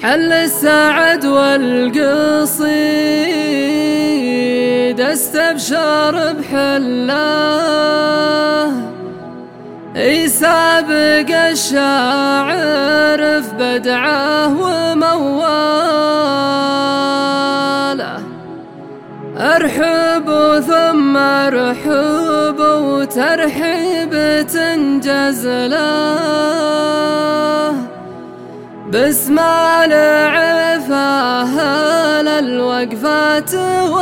حل السعد والقصيد استبشر بحله، يسابق الشاعر في بدعه ومواله. ارحب ثم ارحب وترحيب تنجز له، باسم العفاه للوقفات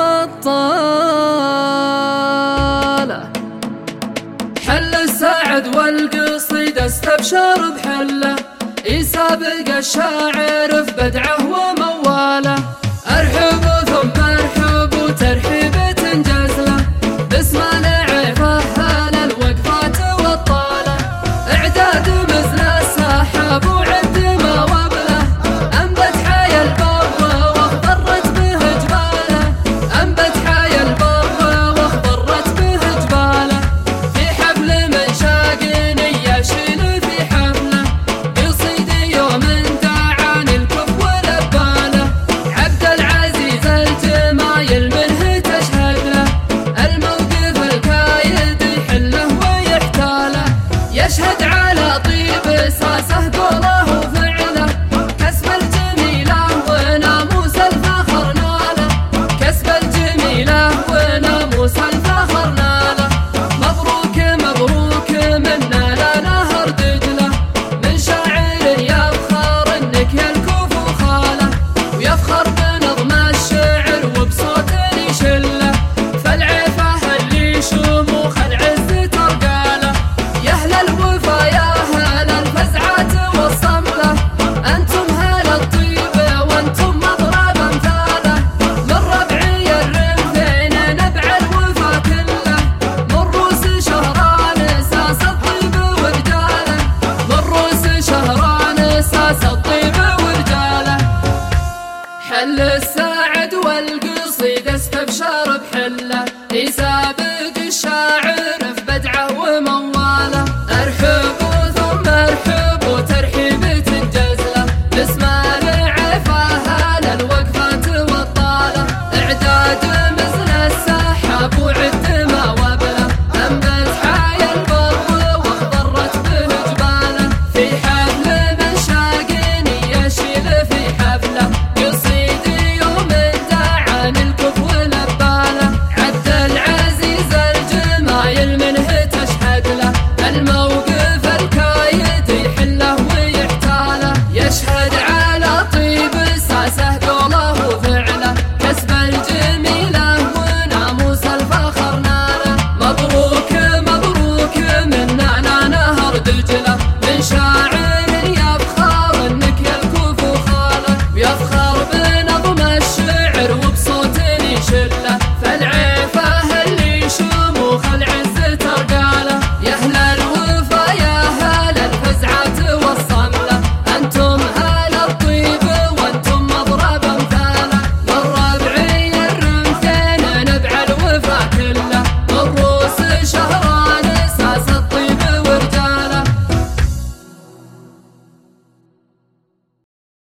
والطاله. حل السعد والقصيد استبشر بحله، يسابق الشاعر في بدعه ومواله. ارحب ثم ارحب وترحيب تنجز له، باسم العفاه للوقفات والطاله. اعداد مثل السحاب وعد ما وبله، انبت حيا البر واخضرت به جباله. انبت حيا البر واخضرت به جباله، في حفل من شاقني يشيل في حفله. قصيد يوم دعاني الكف ولباله، عبد العزيز الجمايل منه تشهد له. الموقف الكايد يحله ويحتاله، يشهد على طيب ساسه قوله وفعله. كسب الجميله وناموس الفخر ناله، كسب الجميله وناموس الفخر ناله. مبروك مبروك منا لنهر دجله، من شاعر يفخر انك يا الكوف وخاله، ويفخر بنظم الشعر وبصوت يشله. فالعفاه اللي شموخ العز ترقاله، يا اهل الوفا يا اهل الفزعات والصمله. انتم هل الطيب وانتم مضرب امثاله، من ربعي الرمثين نبع الوفا كله. من روس شهران ساس الطيب ورجاله، من روس شهران ساس الطيب ورجاله. حل السعد والقصيد استبشر بحله،